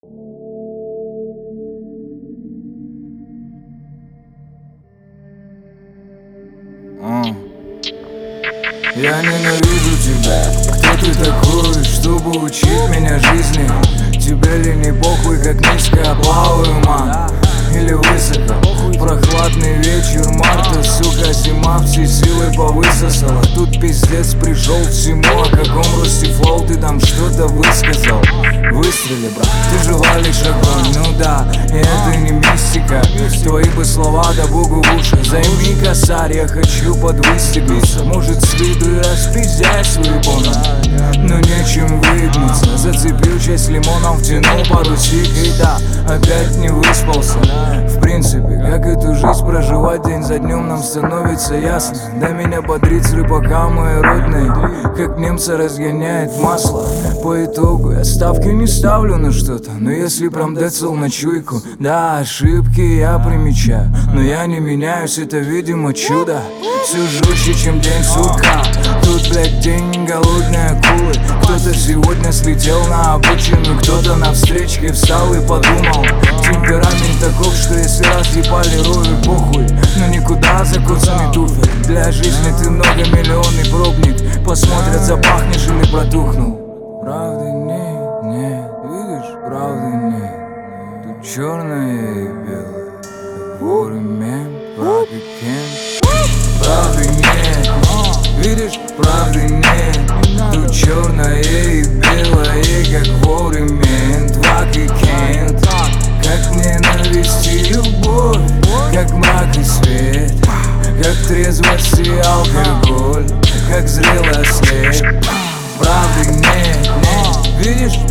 Я ненавижу тебя. Кто ты такой, чтобы учить меня жизни? Тебе ли не похуй, как низко плаваю, ман? Или высоко? Прохладный вечер марта, сука, зима всей силой повысосала. Тут пиздец пришел всему, о каком росте флоу ты там что-то высказал. Выстрели, брат, ты же валишь огонь, ну да, и это не мистика. Твои бы слова да богу в уши. Займи косарь, я хочу подвыстебиться. Может с виду и распиздяй свой бонус, но нечем выгнуться. Зацепил часть лимоном, втянул пару сик и да, опять не выспался. В принципе, как эту жизнь проживать день за днем нам становится ясно. Да меня бодрит с рыбака моей родной, как немца разгоняет масло. По итогу я ставки не ставлю на что-то, но если прям децл на чуйку, да, ошибки я примечаю, но я не меняюсь, это видимо чудо. Все жестче, чем день сурка. Тут, блядь, день голодной акулы. Кто-то сегодня слетел на обочину, кто-то на встречке встал и подумал. Темперамент таков, что если разъебали рою, похуй, но никуда за курсами туфель. Для жизни ты многомиллионный пробник, посмотрят, запахнешь или протухнул. Правды нет, видишь, правды нет. Тут черное и белое, вовремя, враг и кент. Правды нет, видишь, правды нет. Тут черное и белое, как вовремя, враг и кент. Как ненависть и любовь, как мрак и свет, как трезвость и алкоголь, как зрелость лет. Правды нет, видишь,